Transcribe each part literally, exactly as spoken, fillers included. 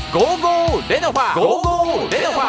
ゴーゴーレノファゴーゴーレノファゴーゴーレノ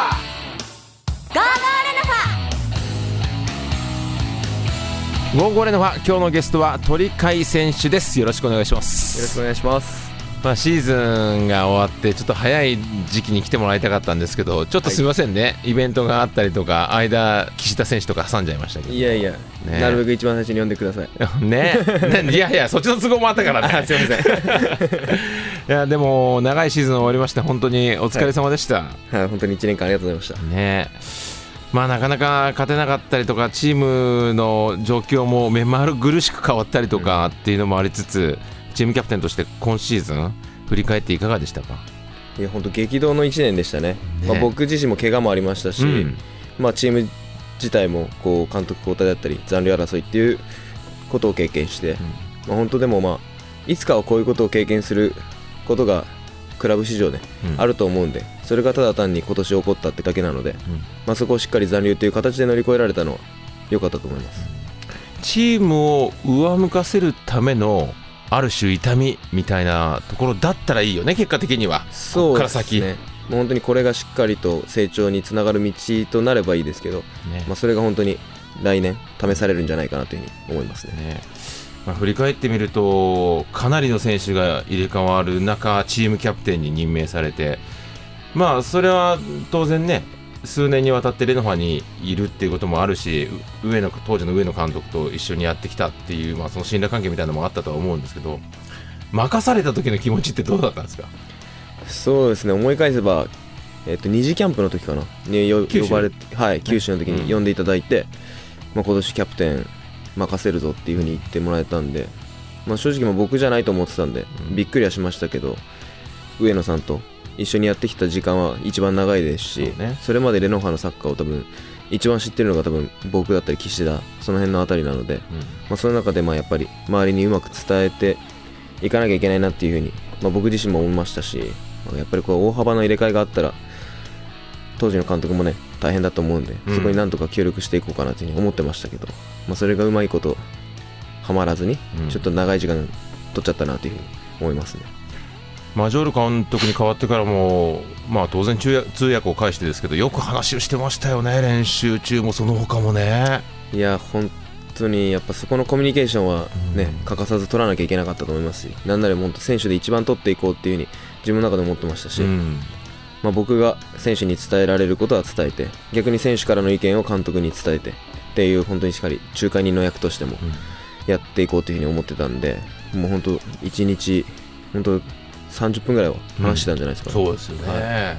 ファゴーゴーレノファ。今日のゲストは鳥海選手です。よろしくお願いします。 よろしくお願いします。 まあ、シーズンが終わってちょっと早い時期に来てもらいたかったんですけど、ちょっとすみませんね、はい、イベントがあったりとか間岸田選手とか挟んじゃいましたけど。 いやいや、ね、なるべく一番最初に呼んでくださいねいやいや、そっちの都合もあったからねすいませんいやでも長いシーズン終わりまして本当にお疲れ様でした、 はいはい、本当にいちねんかんありがとうございましたね。まあ、なかなか勝てなかったりとかチームの状況も目まぐるしく変わったりとかっていうのもありつつ、チームキャプテンとして今シーズン振り返っていかがでしたか？ いや本当激動のいちねんでした ね, ね、まあ、僕自身も怪我もありましたし、うんまあ、チーム自体もこう監督交代だったり残留争いっていうことを経験して、うんまあ、本当でも、まあ、いつかはこういうことを経験することがクラブ史上であると思うんで、うん、それがただ単に今年起こったってだけなので、うんまあ、そこをしっかり残留という形で乗り越えられたのは良かったと思います。 チームを上向かせるためのある種痛みみたいなところだったらいいよね、結果的には。 そうですね、もう本当にこれがしっかりと成長につながる道となればいいですけど、ねまあ、それが本当に来年試されるんじゃないかなというふうに思います ね, ね、 まあ、振り返ってみるとかなりの選手が入れ替わる中チームキャプテンに任命されて、まあそれは当然ね数年にわたってレノファにいるっていうこともあるし、上野当時の上野監督と一緒にやってきたっていう、まあ、その信頼関係みたいなのもあったとは思うんですけど、任された時の気持ちってどうだったんですか？ そうですね、思い返せば、えっと、二次キャンプの時かなによ呼ばれて、はい、九州の時に呼んでいただいて、うんまあ、今年キャプテン任せるぞっていう風に言ってもらえたんで、まあ、正直もう僕じゃないと思ってたんで、うん、びっくりはしましたけど、上野さんと一緒にやってきた時間は一番長いですし、 そ,、ね、それまでレノファのサッカーを多分一番知ってるのが多分僕だったり岸田その辺のあたりなので、うんまあ、その中でまあやっぱり周りにうまく伝えていかなきゃいけないなっていうふうに、まあ、僕自身も思いましたし、まあ、やっぱりこう大幅な入れ替えがあったら当時の監督もね大変だと思うんで、うん、そこになんとか協力していこうかなというふうに思ってましたけど、まあ、それがうまいことはまらずにちょっと長い時間取っちゃったなというふうに思いますね。 マジョール監督に変わってからも、まあ、当然通訳を介してですけどよく話をしてましたよね、練習中もその他もね。 いや本当にやっぱそこのコミュニケーションは、ねうん、欠かさず取らなきゃいけなかったと思いますし、なんならもっと選手で一番取っていこうっていうふうに自分の中で思ってましたし、うんまあ、僕が選手に伝えられることは伝えて、逆に選手からの意見を監督に伝えてっていう本当にしっかり仲介人の役としてもやっていこうというふうに思ってたんで、もう本当いちにち本当さんじゅっぷんぐらいは話してたんじゃないですか、 うん、そうですよね、はい、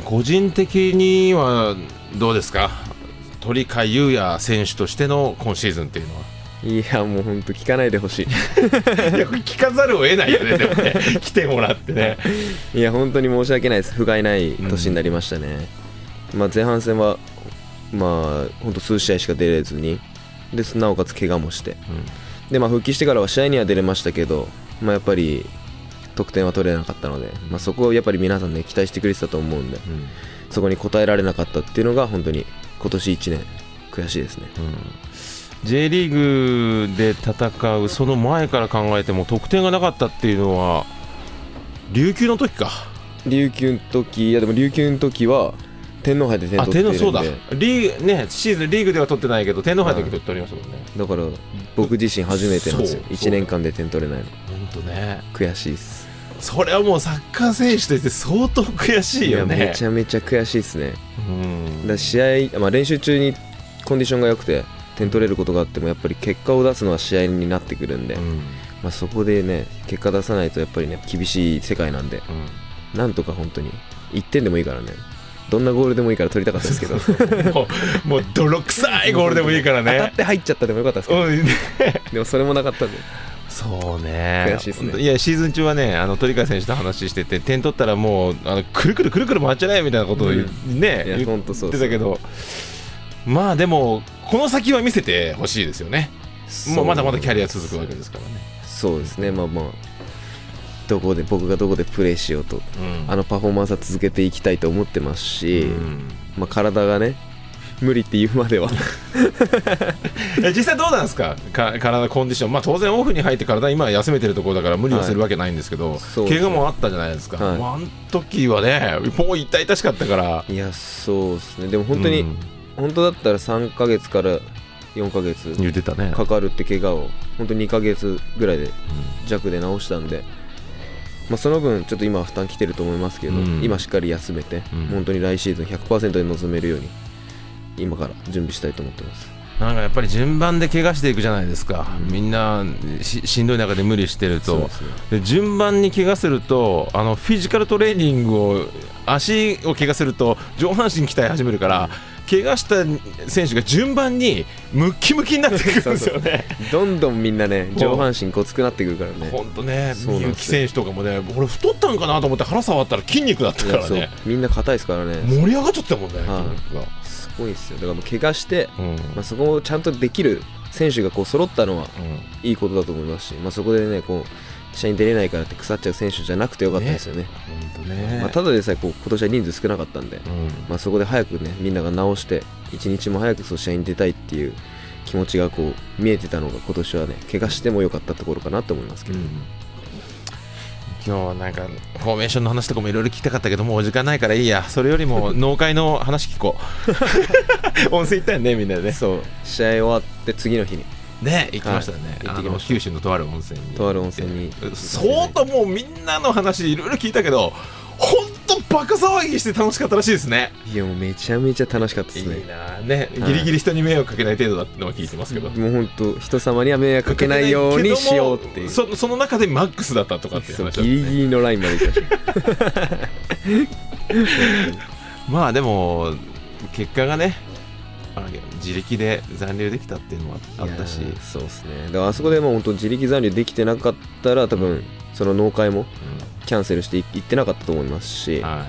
個人的にはどうですか、鳥海優也選手としての今シーズンっていうのは。 いやもう本当聞かないでほしいいや聞かざるを得ないよねでもね来てもらってねいや本当に申し訳ないです、不甲斐ない年になりましたね、うんまあ、前半戦はまあ本当数試合しか出れずにでなおかつ怪我もして、うん、でまあ復帰してからは試合には出れましたけど、まあ、やっぱり得点は取れなかったので、まあ、そこをやっぱり皆さんね期待してくれてたと思うんで、うん、そこに応えられなかったっていうのが本当に今年いちねん悔しいですね、うん、 J リーグで戦うその前から考えても得点がなかったっていうのは琉球の時か。 琉球の時、いやでも琉球の時は天皇杯で点取ってるんで。あ、天皇、そうだ、 リーグね、シーズンリーグでは取ってないけど天皇杯の時取りましたもんね。 だから僕自身初めてなんですよ、いちねんかんで点取れないの。 本当ね、 悔しいです。 それはもうサッカー選手として相当悔しいよね。 いやめちゃめちゃ悔しいですね。うんだ試合、まあ、練習中にコンディションが良くて点取れることがあってもやっぱり結果を出すのは試合になってくるんで、うんまあ、そこでね結果出さないとやっぱりね厳しい世界なんで、うん、なんとか本当にいってんでもいいからね、どんなゴールでもいいから取りたかったですけどもう、もう泥臭いゴールでもいいからね当たって入っちゃったでもよかったですけど、うん、でもそれもなかったんでそうね、 悔しいですね。 いやシーズン中はねあの鳥海選手と話してて点取ったらもうあのくるくるくるくる回っちゃないみたいなことを言、うん、ね言ってたけど、まあでもこの先は見せてほしいですよね。もうまだまだキャリア続くわけですからね。 そうですね、まあまあどこで僕がどこでプレーしようと、うん、あのパフォーマンスは続けていきたいと思ってますし、うんまあ、体がね無理って言うまでは実際どうなんですか、か体コンディション、まあ、当然オフに入って体今休めてるところだから無理をするわけないんですけど、はい、怪我もあったじゃないですか、はい、あの時はねもう痛々しかったから。いやそうですね、でも本当に、うん、本当だったらさんかげつからよんかげつかかるって怪我を本当ににかげつぐらいで弱で治したんで、まあ、その分ちょっと今は負担きてると思いますけど、うん、今しっかり休めて、うん、本当に来シーズン ひゃくパーセント で臨めるように今から準備したいと思ってます。 なんかやっぱり順番で怪我していくじゃないですか、うん、みんな し, しんどい中で無理してると、で、ね、で順番に怪我するとあのフィジカルトレーニングを足を怪我すると上半身鍛え始めるから、うん、怪我した選手が順番にムッキムキになってくるんですよねどんどんみんなね上半身ごつくなってくるからね。 本当ね、みゆき選手とかもね、俺太ったんかなと思って腹触ったら筋肉だったからね。 みんな硬いですからね。 盛り上がっちゃったもんね、はあ、すごいですよ。だからもう怪我して、うん、まあ、そこをちゃんとできる選手がこう揃ったのはいいことだと思いますし、まあ、そこでねこう試合に出れないからって腐っちゃう選手じゃなくてよかったですよね。 本当ね、 まあ、ただでさえこう今年は人数少なかったんで、うん、まあ、そこで早くねみんなが直して一日も早くそう試合に出たいっていう気持ちがこう見えてたのが今年はね怪我しても良かったところかなと思いますけど、うん、 今日はなんかフォーメーションの話とかもいろいろ聞きたかったけどもうお時間ないからいいや。それよりも農会の話聞こう温泉行ったよねみんなでね。 そう試合終わって次の日にね行きましたね、はい、行ってきました。九州のとある温泉にとある温泉に相当もうみんなの話いろいろ聞いたけど本当バカ騒ぎして楽しかったらしいですね。 いやもうめちゃめちゃ楽しかったですね。 いいなね、ギリギリ人に迷惑かけない程度だってのは聞いてますけど、 もう本当人様には迷惑かけないようにしようっていうそ, その中でマックスだったとかっていう話だった、ね、 ギリギリのラインまでいきましたまあでも結果がね自力で残留できたっていうのもあったし、 そうですね。だからあそこでもう本当自力残留できてなかったら多分その農会もキャンセルしていってなかったと思いますし、はい、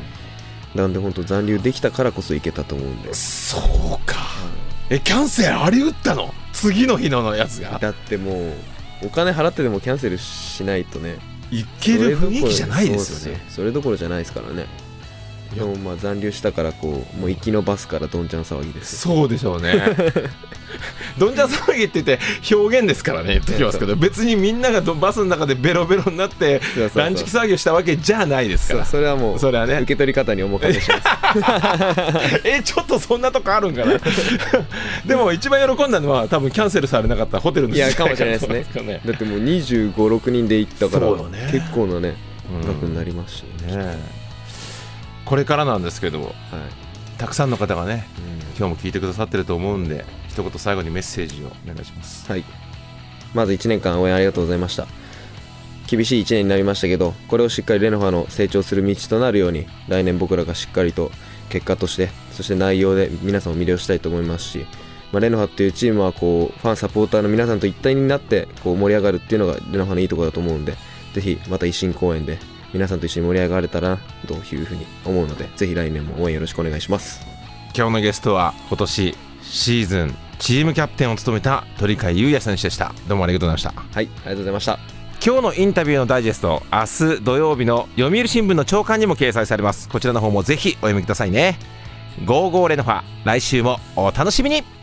なんで本当残留できたからこそいけたと思うんで。 そうか、うん、えキャンセルありうったの次の日のやつが。 だってもうお金払ってでもキャンセルしないとねいける雰囲気じゃないですよね。 それどころじゃないですからね。でもまあ残留したからこうもう行きのバスからどんちゃん騒ぎです。 そうでしょうねどんちゃん騒ぎって言って表現ですからね言ってきますけど、別にみんながバスの中でベロベロになってランチ騒ぎをしたわけじゃないですから。 そ, それはもうそれは、ね、受け取り方にお任せしますえちょっとそんなとこあるんかなでも一番喜んだのは多分キャンセルされなかったホテルのいやかもしれないです ね, ねだってもうにじゅうご、ろくにんで行ったから、ね、結構なね額になりますしね, ねこれからなんですけど、はい、たくさんの方がね、うん、今日も聞いてくださってると思うんで一言最後にメッセージをお願いします。 はい、まずいちねんかん応援ありがとうございました。厳しいいちねんになりましたけどこれをしっかりレノファの成長する道となるように来年僕らがしっかりと結果としてそして内容で皆さんを魅了したいと思いますし、まあ、レノファっていうチームはこうファンサポーターの皆さんと一体になってこう盛り上がるっていうのがレノファのいいところだと思うんで、ぜひまた一心公演で皆さんと一緒に盛り上がれたらなというふうに思うので、ぜひ来年も応援よろしくお願いします。 今日のゲストは今年シーズンチームキャプテンを務めた鳥飼優也選手でした。どうもありがとうございました。 はい、ありがとうございました。 今日のインタビューのダイジェスト明日土曜日の読売新聞の朝刊にも掲載されます。こちらの方もぜひお読みくださいね。ゴーゴーレノファ、来週もお楽しみに。